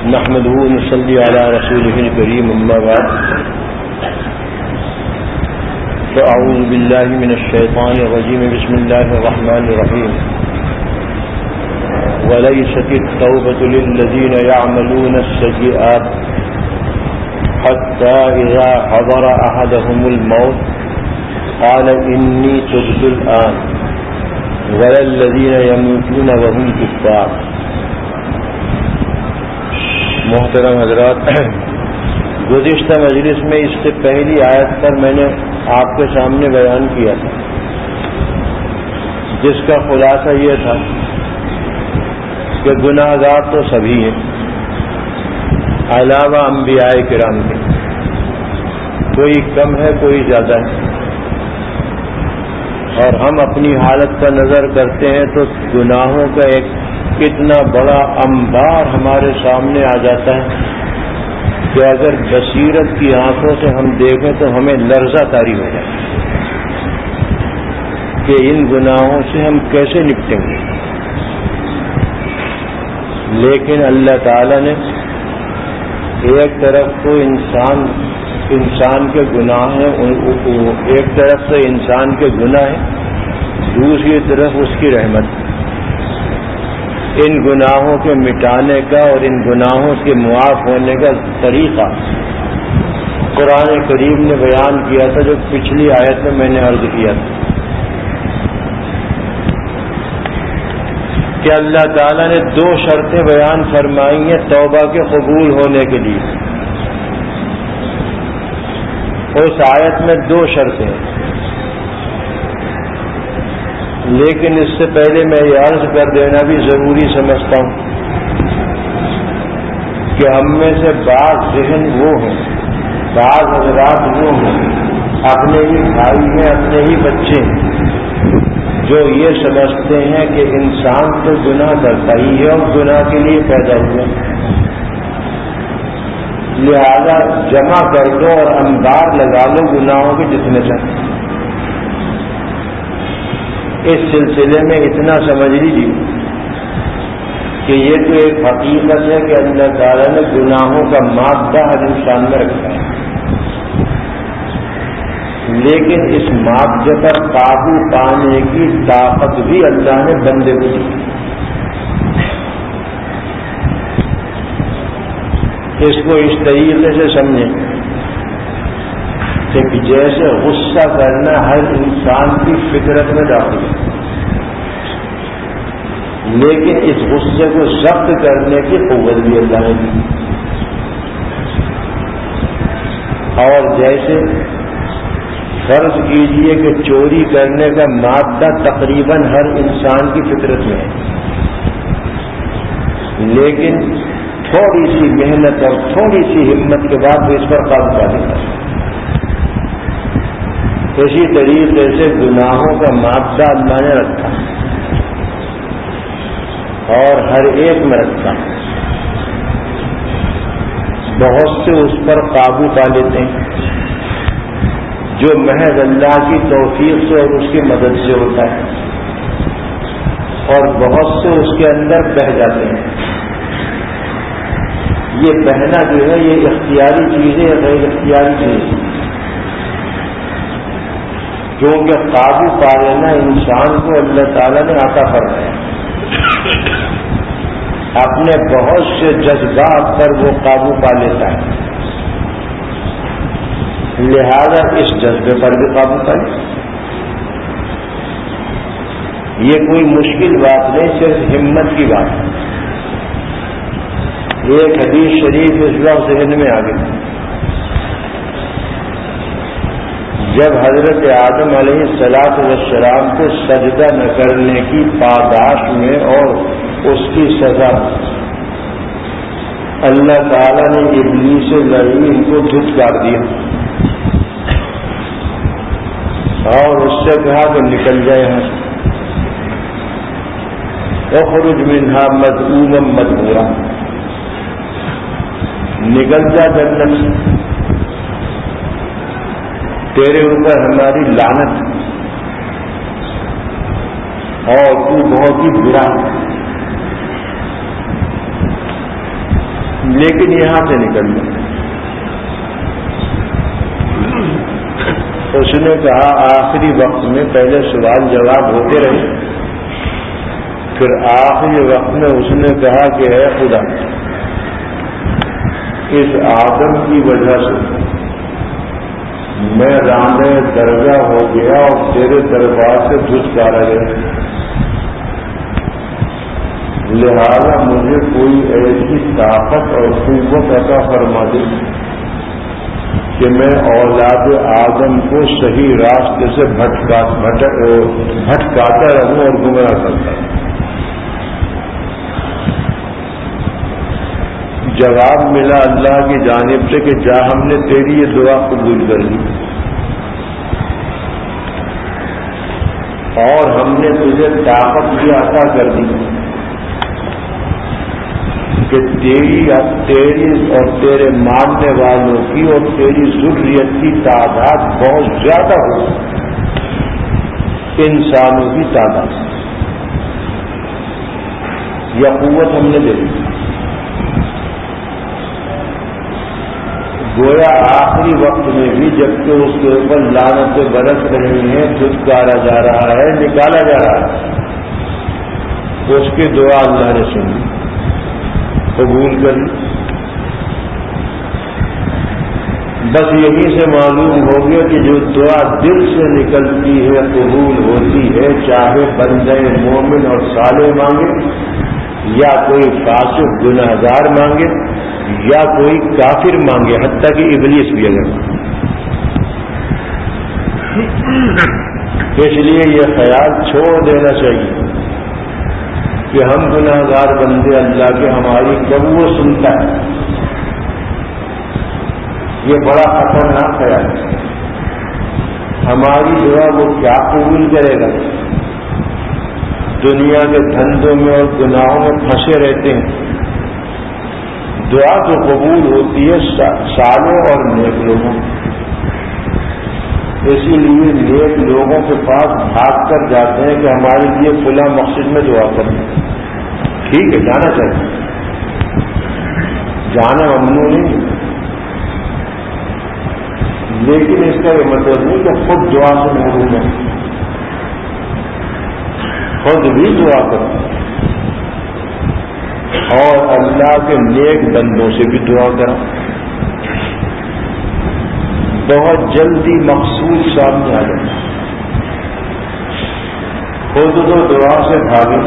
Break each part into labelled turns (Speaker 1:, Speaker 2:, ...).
Speaker 1: نحمده ونصلي على رسوله الكريم أما بعد فأعوذ بالله من الشيطان الرجيم بسم الله الرحمن الرحيم وليست التوبة للذين يعملون السيئات حتى إذا حضر أحدهم الموت قال إني تبت الآن ولا الذين يموتون وهم كفار. محترم حضرات، گزشتہ مجلس میں اس سے پہلی آیت پر میں نے آپ کے سامنے بیان کیا تھا، جس کا خلاصہ یہ تھا کہ گناہ گار تو سبھی ہیں علاوہ انبیاء کرام کے، کوئی کم ہے کوئی زیادہ ہے، اور ہم اپنی حالت پر نظر کرتے ہیں تو گناہوں کا ایک کتنا بڑا انبار ہمارے سامنے آ جاتا ہے کہ اگر بصیرت کی آنکھوں سے ہم دیکھیں تو ہمیں لرزہ طاری ہو جائے کہ ان گناہوں سے ہم کیسے نپٹیں گے. لیکن اللہ تعالی نے ایک طرف تو انسان کے گناہ ہیں، ایک طرف سے انسان کے گناہ ہیں، دوسری طرف اس کی رحمت. ان گناہوں کے مٹانے کا اور ان گناہوں کے معاف ہونے کا طریقہ قرآن کریم نے بیان کیا تھا، جو پچھلی آیت میں میں نے عرض کیا تھا کہ اللہ تعالیٰ نے دو شرطیں بیان فرمائی ہیں توبہ کے قبول ہونے کے لیے. اس آیت میں دو شرطیں ہیں، لیکن اس سے پہلے میں یہ عرض کر دینا بھی ضروری سمجھتا ہوں کہ ہم میں سے بعض ذہن وہ ہیں، بعض حضرات وہ ہیں، اپنے ہی بھائی ہیں، اپنے ہی بچے ہیں، جو یہ سمجھتے ہیں کہ انسان تو گناہ کرتا ہی ہے اور گناہ کے لیے پیدا ہوا، لہذا جمع کر دو اور انبار لگا لو گناہوں کے جتنے چاہتے. اس سلسلے میں اتنا سمجھ لیجیے کہ یہ تو ایک حقیقت ہے کہ اللہ تعالیٰ نے گناہوں کا مادہ ہر انسان میں رکھا ہے، لیکن اس مادے پر قابو پانے کی طاقت بھی اللہ نے بندے کو دی. اس کو اس طریقے سے سمجھیں کہ جیسے غصہ کرنا ہر انسان کی فطرت میں داخل ہے، لیکن اس غصے کو ضبط کرنے کی قوت بھی اللہ نے دی. اور جیسے فرض کیجئے کہ چوری کرنے کا مادہ تقریباً ہر انسان کی فطرت میں ہے، لیکن تھوڑی سی محنت اور تھوڑی سی ہمت کے بعد وہ اس پر قابو پا لیتا ہے. اسی طریقے سے گناہوں کا مادہ اللہ نے رکھا اور ہر ایک میں رکھا. بہت سے اس پر قابو پا لیتے ہیں جو محض اللہ کی توفیق سے اور اس کی مدد سے ہوتا ہے، اور بہت سے اس کے اندر بہہ جاتے ہیں. یہ بہنا جو ہے یہ اختیاری چیز ہے یا غیر اختیاری چیز ہے؟ کیونکہ قابو پا لینا انسان کو اللہ تعالیٰ نے عطا فرمایا، اپنے بہت سے جذبات پر وہ قابو پا لیتا ہے، لہذا اس جذبے پر بھی قابو پائے. یہ کوئی مشکل بات نہیں، صرف ہمت کی بات ہے. ایک حدیث شریف اس وقت ذہن میں آ گئی، جب حضرت آدم علیہ السلام کو سجدہ نہ کرنے کی پاداش میں اور اس کی سزا اللہ تعالیٰ نے ابلیس لعین کو دھتکار دیا اور اس سے کہا کہ نکل جائے یہاں سے، اخرج منہا مذءوما مدحورا، نکل جا جنت سے، تیرے اوپر ہماری لعنت اور تو بہت ہی برا. لیکن یہاں سے نکلنا. اس نے کہا آخری وقت میں پہلے سوال جواب ہوتے رہے، پھر آخری وقت میں اس نے کہا کہ اے خدا، اس آدم کی وجہ سے میں رانے درگاہ ہو گیا اور تیرے دربار سے دھتکارا گیا، لہذا مجھے کوئی ایسی طاقت اور قوت عطا فرما دے کہ میں اولاد آدم کو صحیح راستے سے بھٹکاتا رہوں اور گمراہ کرتا رہوں. جواب ملا اللہ کی جانب سے کہ جا، ہم نے تیری یہ دعا قبول کر لی اور ہم نے تجھے طاقت بھی عطا کر دی کہ تیری اور تیرے ماننے والوں کی اور تیری ذریت کی تعداد بہت زیادہ ہو، انسانوں کی تعداد. یہ قوت ہم نے دے دی. گویا آخری وقت میں بھی جبکہ اس کے اوپر لعنتیں برس رہی ہیں، دھتکارا جا رہا ہے، نکالا جا رہا ہے، اس کی دعا اللہ نے سنی، قبول کر لی. بس یہیں سے معلوم ہو گیا کہ جو دعا دل سے نکلتی ہے قبول ہوتی ہے، چاہے بندے مومن اور صالح مانگے یا کوئی فاسق گنہگار مانگے یا کوئی کافر مانگے، حتیٰ کہ ابلیس بھی اگر. اس لیے یہ خیال چھوڑ دینا چاہیے کہ ہم گنہگار بندے اللہ کے، ہماری کب وہ سنتا ہے. یہ بڑا خطرناک خیال ہے. ہماری دعا وہ کیا قبول کرے گا؟ دنیا کے دھندوں میں اور گناہوں میں پھنسے رہتے ہیں. دعا تو قبول ہوتی ہے صالح اور نیک لوگوں. اسی لیے نیک لوگوں کے پاس بھاگ کر جاتے ہیں کہ ہمارے لیے فلاں مقصد میں دعا کریں. ٹھیک ہے، جانا چاہیے، جانا ممنوع نہیں، لیکن اس کا یہ مطلب نہیں کہ خود دعا سے محروم ہے. خود بھی دعا کرو اور اللہ کے نیک بندوں سے بھی دعا کرو. بہت جلدی مقصود سامنے آ جائے. خود تو دعا سے بھاگے،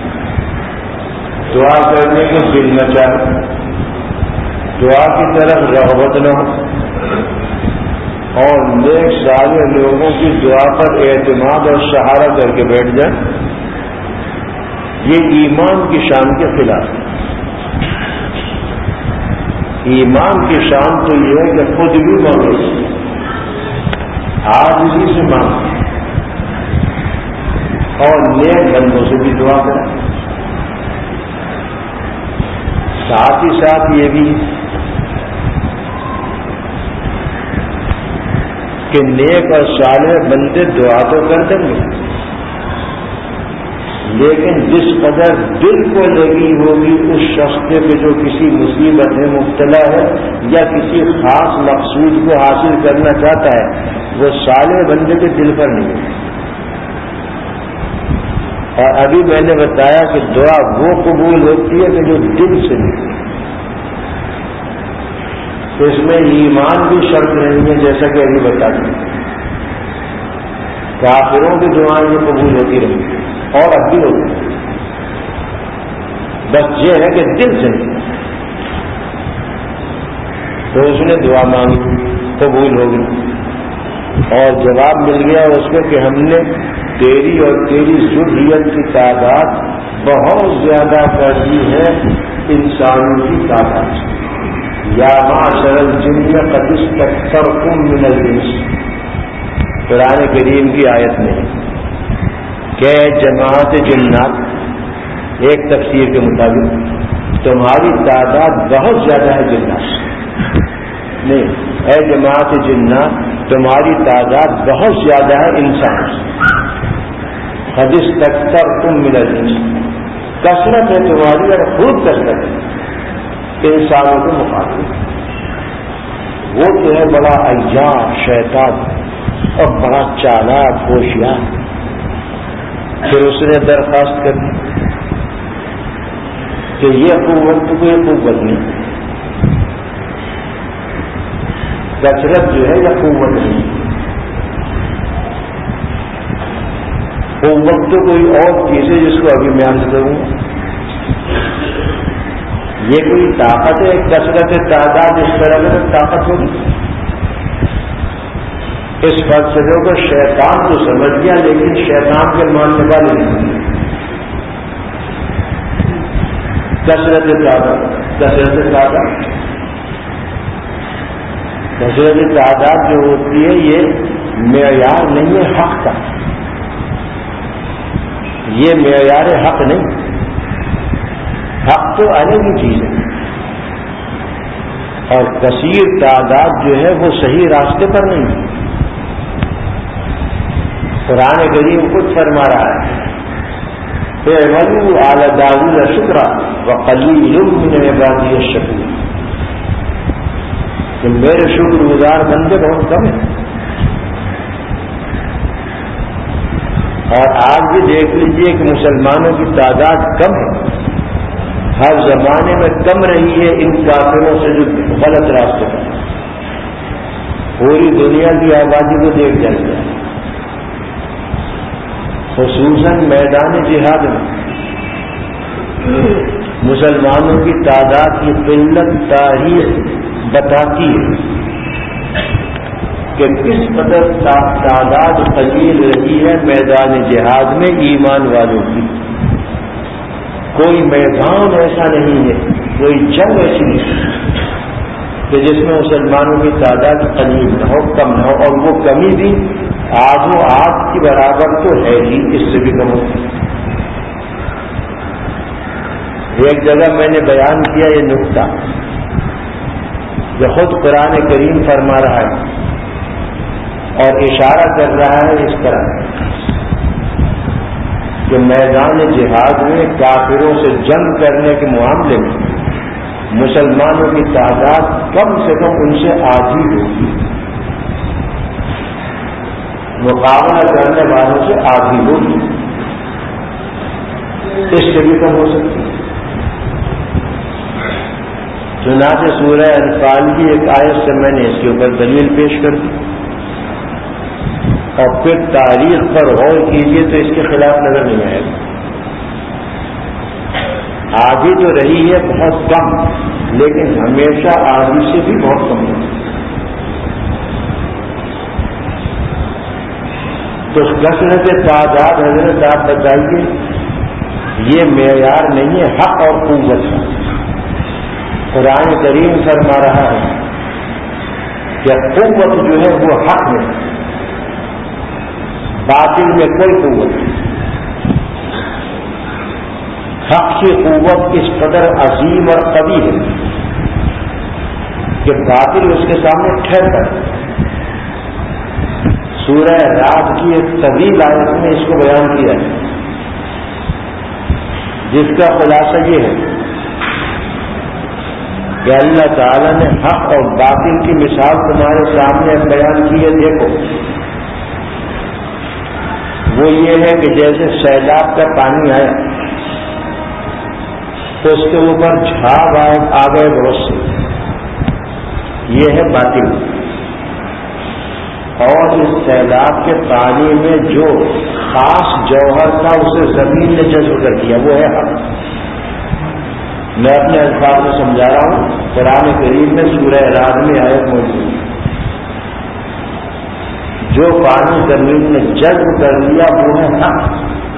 Speaker 1: دعا کرنے کو دل نہ چاہے، دعا کی طرف رغبت نہ ہو، اور نیک صالح لوگوں کی دعا پر اعتماد اور سہارا کر کے بیٹھ جائیں. یہ ایمان کی شان کے خلاف ہے. ایمان کی شان تو یہ ہے کہ خود بھی مانگے، آج ہی سے مانگے اور نیک بندوں سے بھی دعا کریں. ساتھ ہی ساتھ یہ بھی کہ نیک اور صالح بندے دعا تو کر دیں گے، لیکن جس قدر دل کو لگی ہوگی اس شخص پہ جو کسی مصیبت میں مبتلا ہے یا کسی خاص مقصود کو حاصل کرنا چاہتا ہے، وہ صالح بندے کے دل پر نہیں ہے. اور ابھی میں نے بتایا کہ دعا وہ قبول ہوتی ہے کہ جو دل سے نکلے. اس میں ایمان بھی شرط نہیں ہے، جیسا کہ ابھی بتا دیں. کافروں کی دعائیں یہ قبول ہوتی رہی اور اب بھی ہوتی، بس یہ ہے کہ دل سے نہیں. تو اس نے دعا مانگی، قبول ہو گئی اور جواب مل گیا اس کو کہ ہم نے تیری اور تیری ذریت کی تعداد بہت زیادہ کر دی ہے انسانوں کی تعداد. یا معاشر الجن قد استكثرتم من الانس، قرآن کریم کی آیت میں کہ جماعت جنات، ایک تفسیر کے مطابق تمہاری تعداد بہت زیادہ ہے جنات نہیں، اے جماعت جنات تمہاری تعداد بہت زیادہ ہے انسان سے. قد استكثرتم من الانس، کثرت ہے تمہاری اور خوب کثرت ہے. انسانوں کے مقابلے وہ جو ہے بڑا عیار شیطان اور بڑا چالاک ہوشیار. پھر اس نے درخواست کر دی کہ یہ قوت تو کوئی قوت نہیں، کثرت جو ہے یہ قوت نہیں، قوت تو کوئی اور چیز ہے جس کو ابھی میں عرض کروں. یہ کوئی طاقت ہے، کثرت تعداد اس طرح کی طاقت ہوگی. اس فلسفے کو شیطان تو سمجھ گیا لیکن شیطان کے ماننے والے نہیں. کثرت تعداد جو ہوتی ہے یہ معیار نہیں ہے حق کا، یہ معیار حق نہیں. حق تو الگ ہی چیز ہے، اور کثیر تعداد جو ہے وہ صحیح راستے پر نہیں. قرآن کریم خود فرما رہا ہے اعملوا آل داؤد شکرا وقلیل من عبادی الشکور، کہ میرے شکر گزار بندے بہت کم ہیں. اور آج بھی دیکھ لیجئے کہ مسلمانوں کی تعداد کم ہے، ہر زمانے میں کم رہی ہے ان کافروں سے جو غلط راستے پر. پوری دنیا کی آبادی کو دیکھ جائے، خصوصاً میدان جہاد میں مسلمانوں کی تعداد کی قلت تاریخ بتاتی ہے کہ کس قدر تعداد قلیل رہی ہے میدان جہاد میں ایمان والوں کی. کوئی میدان ایسا نہیں ہے، کوئی جنگ ایسی نہیں کہ جس میں مسلمانوں کی تعداد قلیل نہ ہو، کم نہ ہو. اور وہ کمی بھی آدھوں آدھ کی برابر تو ہے ہی، اس سے بھی کم ہوتی. ایک جگہ میں نے بیان کیا یہ نقطہ، جو خود قرآن کریم فرما رہا ہے اور اشارہ کر رہا ہے اس طرح کہ میدان جہاد میں کافروں سے جنگ کرنے کے معاملے میں مسلمانوں کی تعداد کم سے کم ان سے آدھی ہوگی، مقابلہ کرنے والوں سے آدھی ہوگی، اس سے بھی کم ہو سکتی. چنانچہ سورہ انفال کی ایک آیت سے میں نے اس کے اوپر دلیل پیش کر دی، اور پھر تاریخ پر غور کیجیے تو اس کے خلاف نظر نہیں آئے گا. آدھی تو رہی ہے بہت کم، لیکن ہمیشہ آدھی سے بھی بہت کم ہے. تو کثرت تعداد حضرت آپ بتائیے یہ معیار نہیں ہے حق اور قوت کا. قرآن کریم فرما رہا ہے کہ قوت جو ہے وہ حق میں، باطل میں کوئی قوت نہیں. حق کی قوت اس قدر عظیم اور قوی ہے کہ باطل اس کے سامنے ٹھہرتا ہے. سورہ رات کی ایک طویل آیت میں اس کو بیان کیا ہے، جس کا خلاصہ یہ ہے کہ اللہ تعالیٰ نے حق اور باطل کی مثال تمہارے سامنے بیان کی ہے. دیکھو وہ یہ ہے کہ جیسے سیلاب کا پانی آیا تو اس کے اوپر جھاگ آ گئے بہت سے، یہ ہے باطل. اور اس سیلاب کے پانی میں جو خاص جوہر تھا اسے زمین نے جذب کر دیا، وہ ہے حق. میں اپنے الفاظ میں سمجھا رہا ہوں، قرآن کریم میں سورہ رات میں آیت موجود ہے. جو پانی زمین نے جذب کر لیا وہ ہے حق،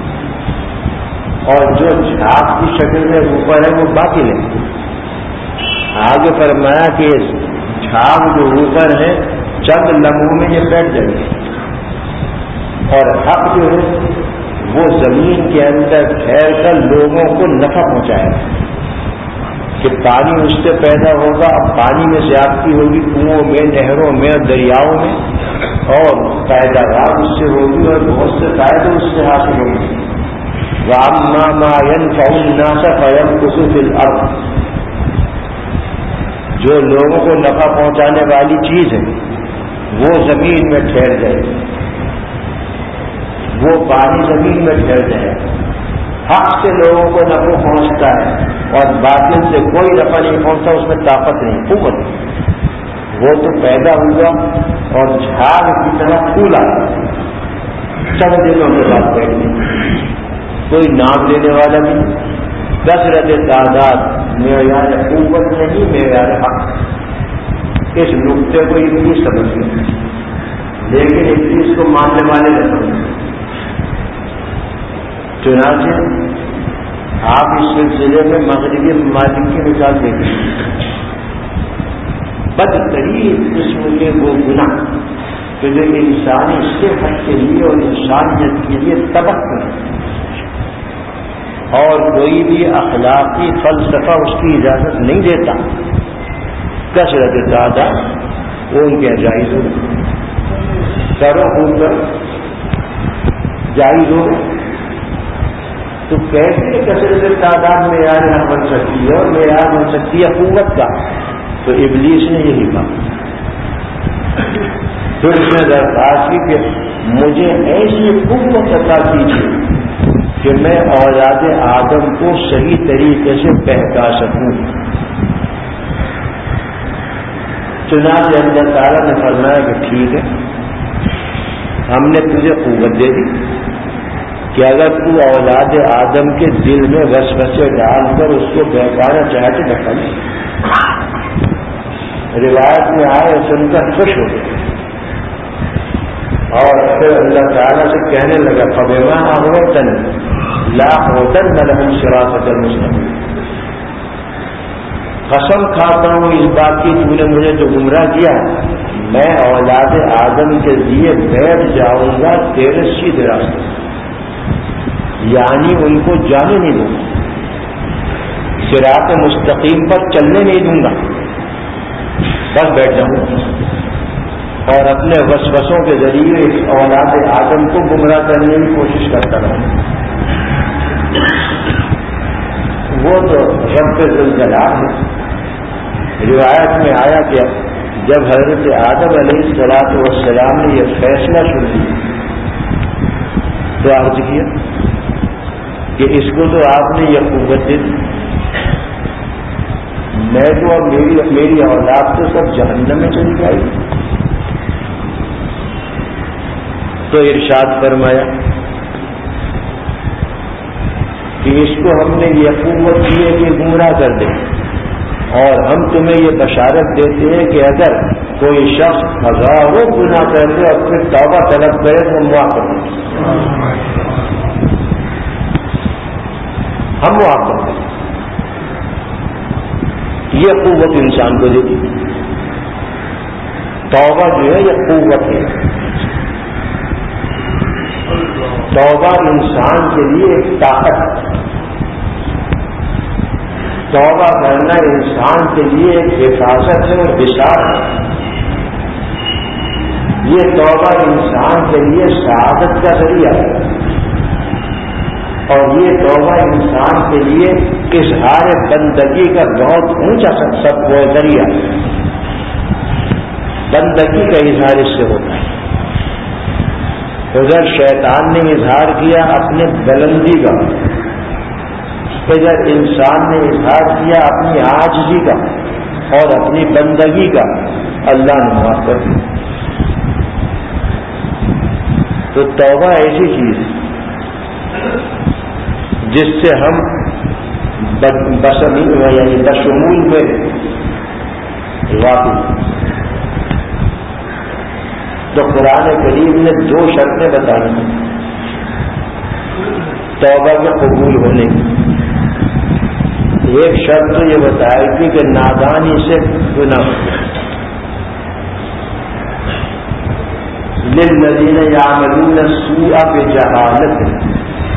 Speaker 1: اور جو جھاگ کی شکل میں اوپر ہے وہ باطل ہے. آگے فرمایا کہ جھاگ جو اوپر ہے چند لمحوں میں یہ بیٹھ جائے گی، اور حق جو ہے وہ زمین کے اندر ٹھہر کر لوگوں کو نفع پہنچائے گا. کہ پانی اس سے پیدا ہوگا، اب پانی میں زیادتی ہوگی کنووں میں، نہروں میں، دریاؤں میں، اور پیداوار اس سے ہوگی اور بہت سے فائدے اس سے حاصل ہوں گے. وَأَمَّا مَا يَنْفَعُ النَّاسَ فَيَمْكُثُ فِي الْأَرْضِ، جو لوگوں کو نفع پہنچانے والی چیز ہے وہ زمین میں ٹھہر جائے، وہ پانی زمین میں ٹھہر جائے، حق سے لوگوں کو نفع پہنچتا ہے اور باطل سے کوئی نفع نہیں پہنچتا، اس میں طاقت نہیں، قوت نہیں، وہ تو پیدا ہوا اور جھاگ کی طرح پھولا، چند دنوں کے بعد بیٹھ گئی، کوئی نام لینے والا نہیں، کثرت تعداد معیار قوت نہیں، معیار حق، اس نقطے کو ابلیس سمجھ گئے، لیکن ابلیس کو ماننے والے نہ سمجھ۔ چنانچہ آپ اس سلسلے میں مغربی ممالک کی مثال دیکھیں، بدترین قسم کے وہ گناہ کہ جو انسانی صحت کے لیے اور انسانیت کے لیے تباہ کریں، اور کوئی بھی اخلاقی فلسفہ اس کی اجازت نہیں دیتا، کثرت تعداد وہ ان کے جائز ہو، کرو خود جائز ہو، تو کیسے کثرت تعداد معیار نہ بن سکتی ہے اور معیار بن سکتی ہے قوت کا؟ تو ابلیس نے یہی کہا، پھر اس نے درخواست کی کہ مجھے ایسی قوت عطا کیجیے کہ میں اولاد آدم کو صحیح طریقے سے بہکا سکوں۔ چنانچہ اللہ تعالیٰ نے فرمایا کہ ٹھیک ہے، ہم نے تجھے قوت دے دی کہ اگر تو اولاد آدم کے دل میں وسوسے ڈال کر اس کو بہکانا چاہے تو بہکا لے۔ روایت میں آئے سن کر خوش ہو گئے اور پھر اللہ تعالیٰ سے کہنے لگا فبما اغویتنی لا اقعدن لهم صراطک المستقیم، قسم کھاتا ہوں اس بات کی تو نے مجھے جو گمراہ کیا میں اولاد آدم کے لیے بیٹھ جاؤں گا تیرے سیدھے راستے، یعنی ان کو جانے نہیں دوں گا، صراط مستقیم پر چلنے نہیں دوں گا، بس بیٹھ جاؤں گا اور اپنے وسوسوں کے ذریعے اس اولاد آدم کو گمراہ کرنے کی کوشش کرتا رہوں۔ وہ تو رب ذوالجلال ہے۔ روایت میں آیا کہ جب حضرت آدم علیہ السلام نے یہ فیصلہ سن لیا تو عرض کیا کہ اس کو تو آپ نے یہ قوت دی، میں تو اب میری اولاد تو سب جہنم میں چلی جائے گی۔ تو ارشاد فرمایا کہ اس کو ہم نے یہ قوت دی ہے کہ گمراہ کر دیں، اور ہم تمہیں یہ بشارت دیتے ہیں کہ اگر کوئی شخص ہزاروں گناہ کر دے اور پھر توبہ طلب کرے تو ہم معاف کر دیں، ہم معاف کر دیں۔ یہ قوت انسان کو دیتی، توبہ جو ہے یہ قوت ہے، توبہ انسان کے لیے ایک طاقت ہے، توبہ کرنا انسان کے لیے ایک حفاظت ہے اور بشار ہے، یہ توبہ انسان کے لیے سعادت کا ذریعہ ہے، اور یہ توبہ انسان کے لیے اظہار بندگی کا بہت اونچا سب وہ ذریعہ ہے، بندگی کا اظہار اس سے ہوتا ہے۔ ادھر شیطان نے اظہار کیا اپنے بلندی کا، ادھر انسان نے اظہار کیا اپنی عاجزی کا اور اپنی بندگی کا، اللہ نے معاف کر دیا۔ تو توبہ ایسی چیز جس سے ہم یعنی بشمول میں واقع۔ تو قرآن کریم نے 2 شرطیں بتائی ہیں توبہ کے قبول ہونے کی۔ ایک شرط تو یہ بتائی تھی کہ نادانی سے گناہ للذین یعملون السوء بجہالت،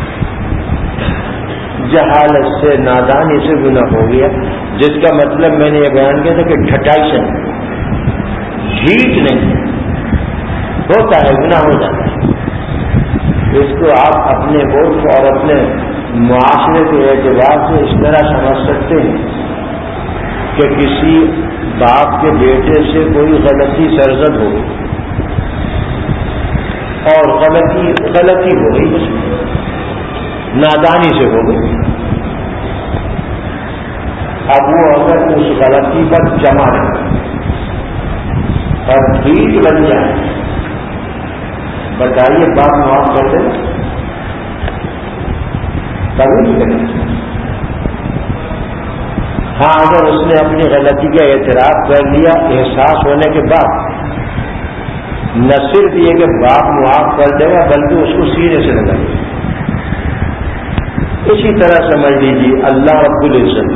Speaker 1: جہالت سے نادانی سے گناہ ہو گیا، جس کا مطلب میں نے یہ بیان کیا تھا کہ ڈھٹائی سے جھیٹ نہیں ہوتا ہے، گناہ ہو جاتا ہے۔ اس کو آپ اپنے عرف اور اپنے معاشرے کے اعتبار سے اس طرح سمجھ سکتے ہیں کہ کسی باپ کے بیٹے سے کوئی غلطی سرزد ہو گئی اور غلطی ہو گئی، اس میں نادانی سے ہو گئی. اب وہ اگر اس غلطی پر جمع رہے اور ٹھیک بن جائے، بتائیے باپ معاف کر دے؟ کبھی نہیں کرے. ہاں اگر اس نے اپنی غلطی کا اعتراف کر لیا احساس ہونے کے بعد، نہ صرف یہ کہ باپ معاف کر دے گا بلکہ اس کو سینے سے لگائے گا. اسی طرح سمجھ لیجیے اللہ رب العزت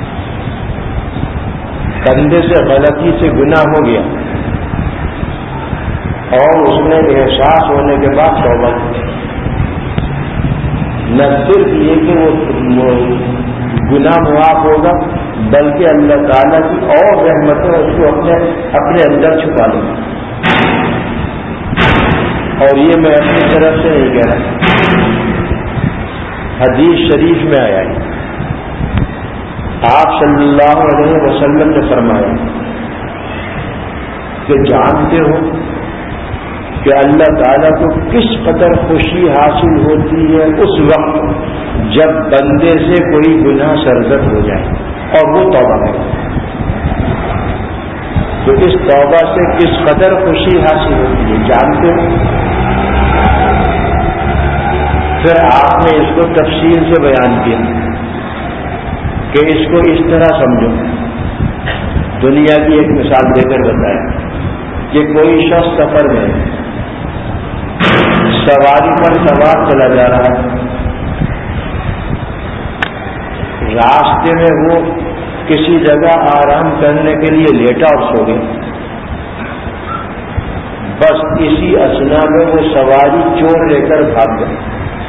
Speaker 1: بندے سے غلطی سے گناہ ہو گیا اور اس نے احساس ہونے کے بعد توبہ کی. نہ صرف یہ کہ وہ گناہ معاف ہوگا بلکہ اللہ تعالیٰ کی اور رحمتیں اس کو اپنے اندر چھپا لیں گے. اور یہ میں اپنی طرف سے نہیں کہہ رہا، حدیث شریف میں آیا ہے. آپ صلی اللہ علیہ وسلم نے فرمایا کہ جانتے ہو کہ اللہ تعالیٰ کو کس قدر خوشی حاصل ہوتی ہے اس وقت جب بندے سے کوئی گناہ سرزد ہو جائے اور وہ توبہ کرے. تو اس توبہ سے کس قدر خوشی حاصل ہوتی ہے جانتے ہو. پھر آپ نے اس کو تفصیل سے بیان کیا کہ اس کو اس طرح سمجھو. دنیا کی ایک مثال دے کر بتایا کہ کوئی شخص سفر میں سواری پر سوار چلا جا رہا ہے. راستے میں وہ کسی جگہ آرام کرنے کے لیے لیٹا اور سو گیا. بس اسی اثنا میں وہ سواری چور لے کر بھاگ گیا.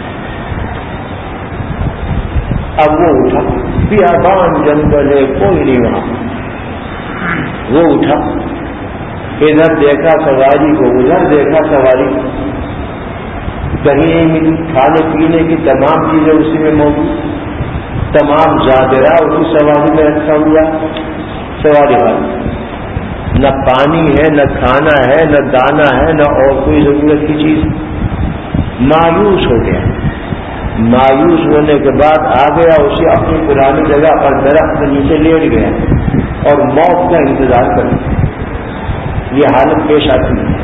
Speaker 1: اب وہ اٹھا، بیابان جنگل ہے، کوئی نہیں وہاں. وہ اٹھا، ادھر دیکھا سواری کو، ادھر دیکھا سواری کو، کہیں نہیں ملی. کھانے پینے کی تمام چیزیں اسی میں موجود، تمام زادرہ اسی سواری میں رکھا ہوا. سواری والی نہ پانی ہے، نہ کھانا ہے، نہ دانا ہے، نہ اور کوئی ضرورت کی چیز. مایوس ہو گیا. مایوس ہونے کے بعد آ گیا اسے اپنی پرانی جگہ پر درخت کے نیچے لیٹ گیا اور موت کا انتظار کر. یہ حالت پیش آتی ہے.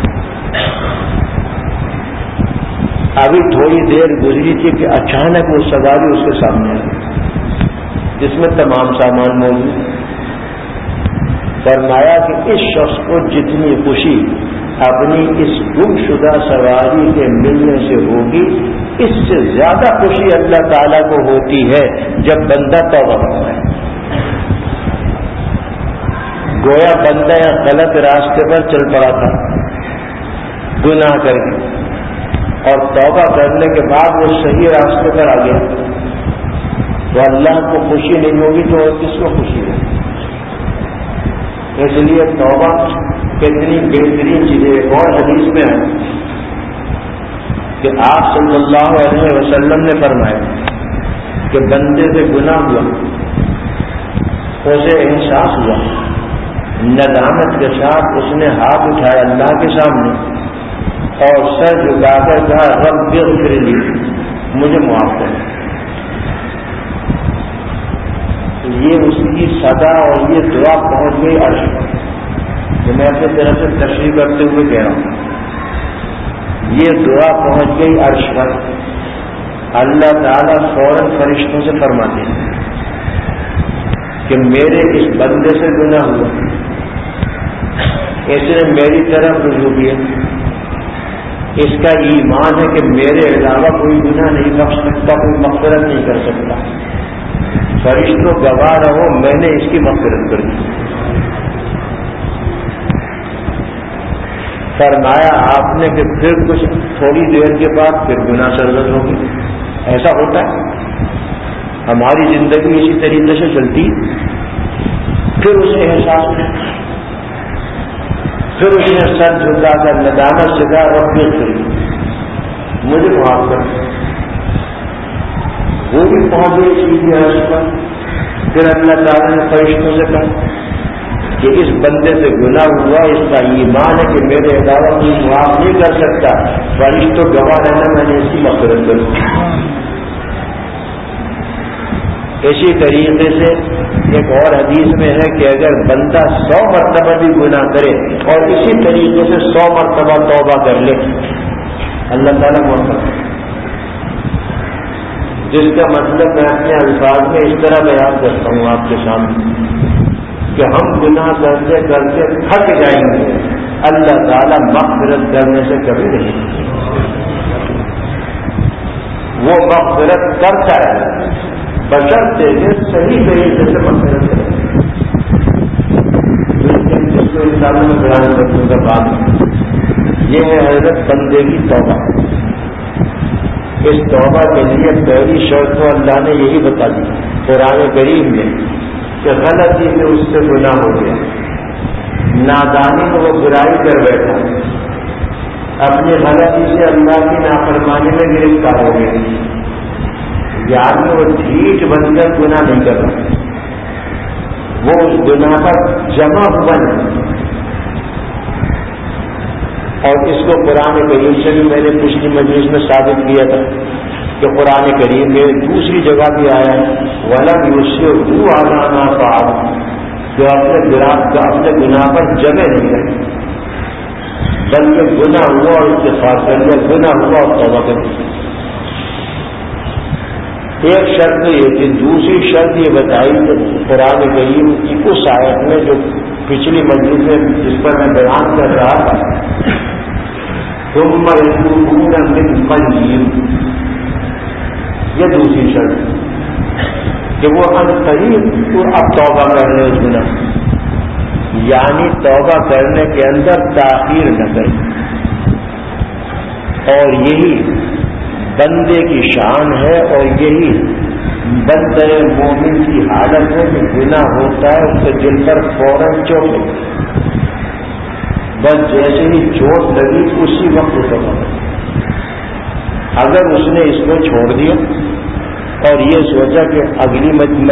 Speaker 1: ابھی تھوڑی دیر گزری تھی کہ اچانک وہ سواری اس کے سامنے آئی جس میں تمام سامان موجود. فرمایا کہ اس شخص کو جتنی خوشی اپنی اس گم شدہ سواری کے ملنے سے ہوگی، اس سے زیادہ خوشی اللہ تعالیٰ کو ہوتی ہے جب بندہ توبہ کرتا ہے. گویا بندہ یا غلط راستے پر چل پڑا تھا گناہ کر کے، اور توبہ کرنے کے بعد وہ صحیح راستے پر آ گیا. تو اللہ کو خوشی نہیں ہوگی تو اور کس کو خوشی ہوگی؟ اس لیے توبہ کتنی بہترین چیز ہے. ایک اور حدیث میں ہے کہ آپ صلی اللہ علیہ وسلم نے فرمایا کہ بندے سے گناہ ہوا، اسے احساس ہوا، ندامت کے ساتھ اس نے ہاتھ اٹھایا اللہ کے سامنے اور سر جھکا کر کہا رب اغفر لی، مجھے معاف کر. یہ اس کی صدا اور یہ دعا پہنچ گئی عرش پر. تو میں اپنی طرف سے تشریح کرتے ہوئے کہہ رہا ہوں، یہ دعا پہنچ گئی عرش پر. اللہ تعالیٰ فوراً فرشتوں سے فرماتے ہیں کہ میرے اس بندے سے گناہ ہوا، اس نے میری طرف رجوع کیا، اس کا ایمان ہے کہ میرے علاوہ کوئی گناہ نہیں بخش سکتا، کوئی مغفرت نہیں کر سکتا. فرشتوں گواہ رہو میں نے اس کی مغفرت کر دی. فرمایا آپ نے کہ پھر کچھ تھوڑی دیر کے بعد پھر گناہ سرزد ہوگی. ایسا ہوتا ہے، ہماری زندگی اسی طریقے سے چلتی. پھر اسے احساس ہوا، پھر اس نے سر جھکا کر ندامت سے کہا رب اغفر لی، مجھے معاف کر. وہ بھی پہنچ گئی سیدھی عرش پر. پھر اللہ تعالیٰ نے فرشتوں سے کہا کہ اس بندے سے گناہ ہوا، اس کا ایمان ہے کہ میرے علاوہ کوئی معاف نہیں کر سکتا، فرشتوں گواہ رہنا، میں نے اس کی مغفرت کر دی۔ اسی طریقے سے ایک اور حدیث میں ہے کہ اگر بندہ 100 مرتبہ بھی گناہ کرے اور اسی طریقے سے 100 مرتبہ توبہ کر لے، اللہ تعالیٰ معاف کرے، جس کا مطلب میں اپنے الفاظ میں اس طرح بیان کرتا ہوں آپ کے سامنے کہ ہم گناہ کرتے کرتے تھک جائیں گے، اللہ تعالیٰ مغفرت کرنے سے کبھی نہیں، وہ مغفرت کرتا ہے بشرطے کہ صحیح طریقے سے مغفرت کرے۔ جس کو انسانوں میں بیان کرنے کا بات یہ ہے حضرت بندے کی توبہ۔ اس توبہ کے لیے پہلی شرط تو اللہ نے یہی بتا دی قرآن کریم میں کہ غلطی سے اس سے گناہ ہو گیا، نادانی میں وہ برائی کر بیٹھا، اپنی غلطی سے اللہ کی نافرمانی میں گرفتار ہو گیا، یعنی وہ ڈھیٹ بن کر گناہ نہیں کر رہا، وہ اس گناہ پر جمع ہوا نہیں۔ اور اس کو قرآن کریم سے بھی میں نے پچھلی مجلس میں ثابت کیا تھا کہ قرآن کریم میں دوسری جگہ بھی آیا ہے وَلَمْ يُصِرُّوا عَلَىٰ مَا فَعَلُوا، جو اپنے گناہ پر جمے نہیں رہے، بلکہ گناہ ہوا اور استغفار کر لیا، گناہ ہوا اور توبہ کر لیا۔ ایک شرط یہ تھی، دوسری شرط یہ بتائی کہ قرآن کریم کی اس آیت میں جو پچھلی مجلس میں جس پر میں بیان کر رہا تھا، ثُمَّ يَتُوبُونَ مِن قَرِيبٍ، یہ دوسری شرط کہ وہ عنقریب اب توبہ کر لے اس گناہ، یعنی توبہ کرنے کے اندر تاخیر نہ کرے۔ اور یہی بندے کی شان ہے اور یہی بندے مومن کی حالت ہے کہ گناہ ہوتا ہے اس کے دل پر فوراً چوٹ لگی، بس جیسے ہی چوٹ لگی اسی وقت توبہ کرے۔ اگر اس نے اس کو چھوڑ دیا اور یہ سوچا کہ اگلے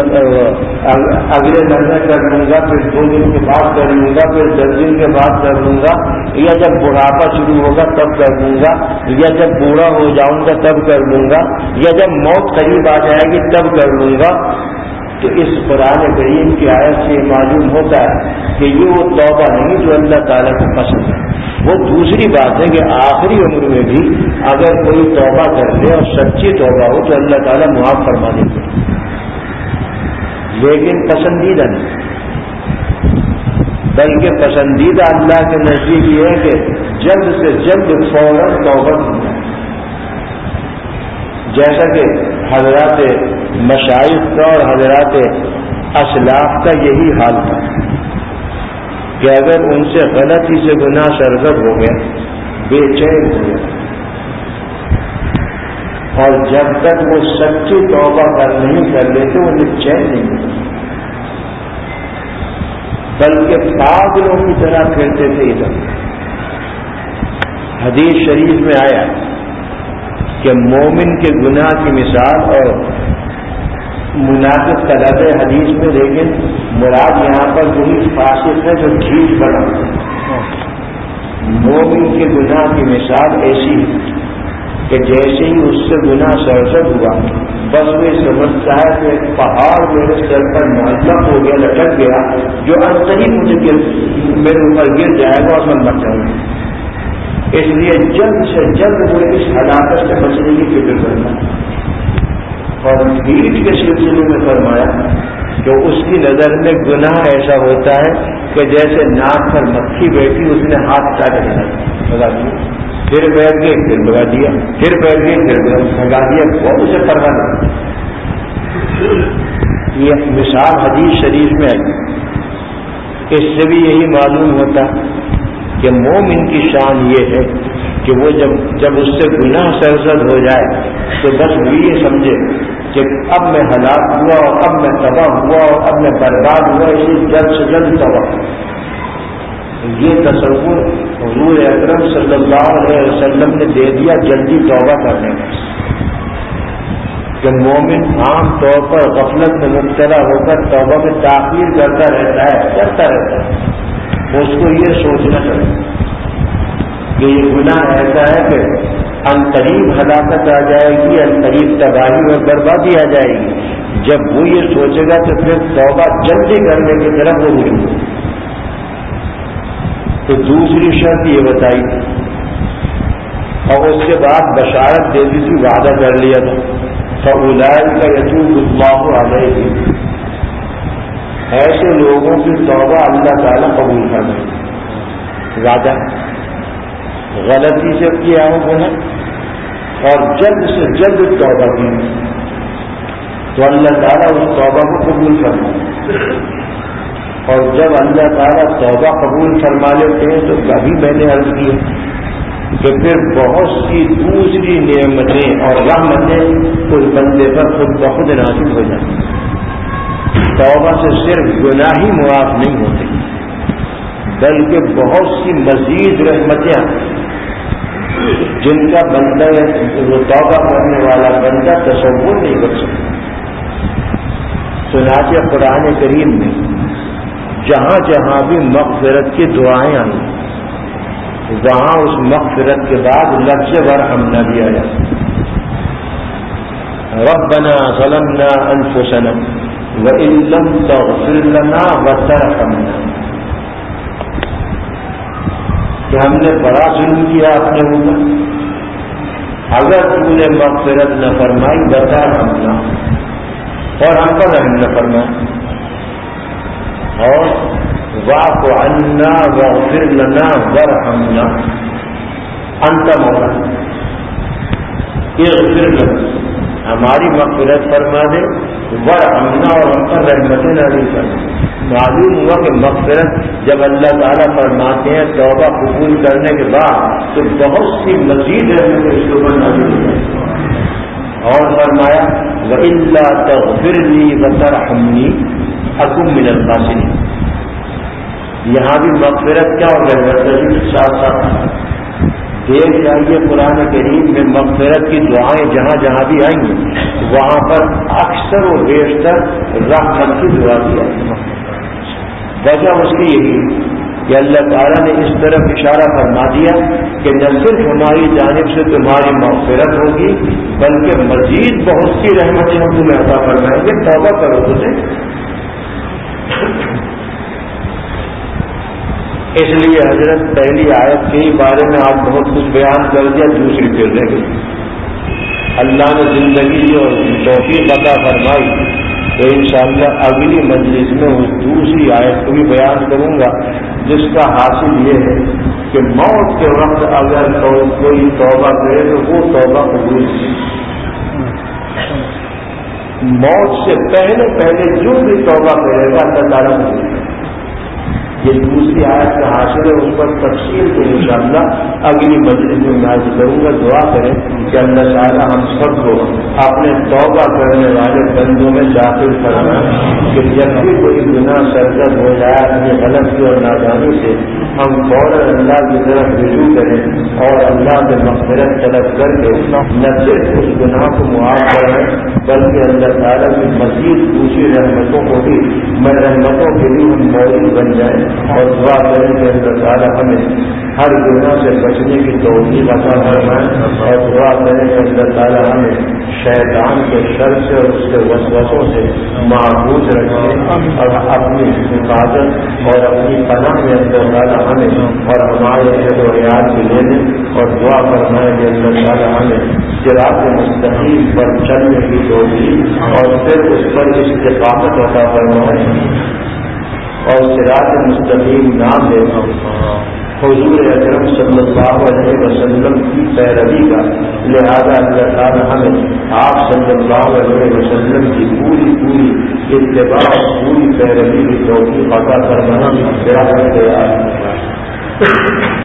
Speaker 1: مہینے کر لوں گا، پھر 2 دن کے بعد کر لوں گا، پھر 10 دن کے بعد کر لوں گا، یا جب بڑھاپا شروع ہوگا تب کر لوں گا، یا جب بوڑھا ہو جاؤں گا تب کر لوں گا، یا جب موت قریب آ جائے گی تب کر لوں گا، تو اس قرآن کریم کی آیت سے معلوم ہوتا ہے کہ یہ وہ توبہ نہیں جو اللہ تعالیٰ کو پسند ہے۔ وہ دوسری بات ہے کہ آخری عمر میں بھی اگر کوئی توبہ کر لے اور سچی توبہ ہو تو اللہ تعالیٰ معاف فرما دیتے ہیں، لیکن پسندیدہ نہیں، بلکہ پسندیدہ اللہ کے نزدیک یہ ہے کہ جلد سے جلد فوراً توبہ کرنا، جیسا کہ حضرات مشائخ کا اور حضرات اسلاف کا یہی حال تھا کہ اگر ان سے غلطی سے گناہ سرزد ہو گیا، بے چین ہو گیا، اور جب تک وہ سچی توبہ نہیں کر لیتے انہیں چین نہیں ملتا، بلکہ پاگلوں کی طرح پھرتے تھے ادھر۔ حدیث شریف میں آیا کہ مومن کے گناہ کی مثال اور منافق طلب حدیث میں، لیکن مراد یہاں پر وہی فاسق ہے جو ڈھیٹ بنا۔ مومن کے گناہ کی مثال ایسی ہے کہ جیسے ہی اس سے گناہ سرزد ہوا بس وہ سمجھتا ہے کہ ایک پہاڑ میرے سر پر معلق ہو گیا، لٹک گیا، جو عنقریب مجھے میرے اوپر گر جائے گا اور میں مر جاؤں گا۔ اس لیے جلد سے جلد وہ اس ہلاکت سے بچنے کی فکر کرتا ہے۔ اور بھیڑ کے سلسلے میں فرمایا کہ اس کی نظر میں گناہ ایسا ہوتا ہے کہ جیسے ناک پر مکھی بیٹھی، اس نے ہاتھ کاٹ لگا دیا، پھر بیٹھ گئی پھر لگا دیا، پھر بیٹھ گئی پھر لگا دیا، اور اسے پرواہ نہیں۔ یہ مثال حدیث شریف میں آئی، اس سے بھی یہی معلوم ہوتا کہ مومن کی شان یہ ہے کہ وہ جب اس سے گناہ سرزد ہو جائے تو بس وہ یہ سمجھے کہ اب میں ہلاک ہوا اور اب میں تباہ ہوا اور اب میں برباد ہوا، اسی جلد سے جلد توبہ۔ یہ تصور حضور اکرم صلی اللہ علیہ وسلم نے دے دیا جلدی توبہ کرنے کا۔ کہ مومن عام طور پر غفلت میں مبتلا ہو کر توبہ میں تاخیر کرتا رہتا ہے اس کو یہ سوچنا چاہیے کہ یہ گناہ ایسا ہے کہ عنقریب ہلاکت آ جائے گی، عنقریب تباہی اور بربادی آ جائے گی. جب وہ یہ سوچے گا تو پھر توبہ جلدی کرنے کی طرف وہ رجوع ہوگی. تو دوسری شرط یہ بتائی اور اس کے بعد بشارت دے دی تھی، وعدہ کر لیا تھا فَأُولَٰئِكَ يَتُوبُ اللَّهُ عَلَيْهِمْ. ایسے لوگوں کی توبہ اللہ تعالیٰ قبول کرے. وعدہ غلطی سے کیا ہو نے اور جلد سے جلد توبہ کی تو اللہ تعالیٰ اس توبہ کو قبول فرمائے. اور جب اللہ تعالیٰ توبہ قبول فرما لیتے ہیں تو کبھی میں نے عرض کی کہ پھر بہت سی دوسری نعمتیں اور رحمتیں اس بندے پر خود بخود نازل ہو جاتی ہیں. توبہ سے صرف گناہ ہی معاف نہیں ہوتے بلکہ بہت سی مزید رحمتیں جن کا بندہ وہ توبہ کرنے والا بندہ تصور نہیں کر سکتا. چنانچہ قرآن کریم میں جہاں جہاں بھی مغفرت کی دعائیں آئیں وہاں اس مغفرت کے بعد لفظ ورحمنا بھی آیا. ربنا ظلمنا انفسنا وان لم تغفر لنا وترحمنا، کہ ہم نے بڑا ظلم کیا اپنے اوپر، اگر تو نے مغفرت نہ فرمائی وترحمنا اور ہم پر رحم نہ فرمائی، اور واعف عنا واغفر لنا وارحمنا انت مولانا، اغفر لنا ہماری مغفرت فرما دے، وارحمنا اور ہم پر رحمتیں نازل فرما. معلوم ہوا کہ مغفرت جب اللہ تعالیٰ فرماتے ہیں توبہ قبول کرنے کے بعد تو بہت سی مزید رحمتیں اس کے اوپر نازل ہو جائیں. اور فرمایا وَإِلَّا تَغْفِرْ لِي وَتَرْحَمْنِي أَكُن مِّنَ الْخَاسِرِينَ. یہاں بھی مغفرت کیا اور رحمت ساتھ ساتھ دیکھ جائیے قرآن کریم میں مغفرت کی دعائیں جہاں جہاں بھی آئیں گی وہاں پر اکثر و بیشتر رحمت کی دعا دی آئی. وجہ اس کی یہی کہ اللہ تعالیٰ نے اس طرف اشارہ فرما دیا کہ نہ صرف ہماری جانب سے تمہاری مغفرت ہوگی بلکہ مزید بہت سی رحمتیں ہم تمہیں عطا فرمائیں گے، توبہ کرو تجھے. اس لیے حضرت پہلی آیت کے ہی بارے میں آج بہت کچھ بیان کر دیا، دوسری پھر رہ گئی. اللہ نے زندگی اور توفیق عطا فرمائی تو انشاءاللہ اگلی مجلس میں اس دوسری آیت کو بھی بیان کروں گا جس کا حاصل یہ ہے کہ موت کے وقت اگر کوئی توبہ کرے تو وہ توبہ قبول ہے. موت سے پہلے جو بھی توبہ کرے گا اللہ تعالیٰ قبول ہے. یہ دوسری آیت کا حاصل ہے، اس پر تفصیل کو انشاءاللہ اگلی مجلس میں میں کروں گا. دعا کریں کہ اللہ تعالیٰ ہم سب کو اپنے توبہ کرنے والے بندوں میں داخل فرمائیں کہ جب بھی کوئی گناہ سرزد ہو جائے اپنی غلطی اور نادانی سے ہم فوراً اللہ کی طرف رجوع کریں اور اللہ سے مغفرت طلب کر کے نہ صرف اس گناہ کو معاف کریں بلکہ اللہ تعالیٰ کی مزید دوسری رحمتوں کو بھی رحمتوں کے بھی ہم موجود بن جائیں. اور دعا کریں کہ اللہ تعالیٰ ہمیں ہر گناہ سے بچنے کی توفیق عطا فرمائے اور دعا کریں کہ اللہ تعالیٰ ہمیں شیطان کے شر سے اور اس کے وسوسوں سے محفوظ رکھیں اور اپنی حفاظت اور اپنی پناہ میں اللہ تعالیٰ ہمیں اور ہمارے عہد و ریاض بھی لے لیں. اور دعا فرمائیں کہ اللہ تعالیٰ ہمیں صراط مستقیم پر چلنے کی توفیق اور پھر اس پر استقامت عطا فرمائے اور صراط مستقیم نام دینا حضور اکرم صلی اللہ علیہ وسلم کی پیروی کا. لہذا اللہ تعالیٰ ہمیں آپ صلی اللہ علیہ وسلم کی پوری اتباع پوری پیروی کی توفیق عطا فرمائے.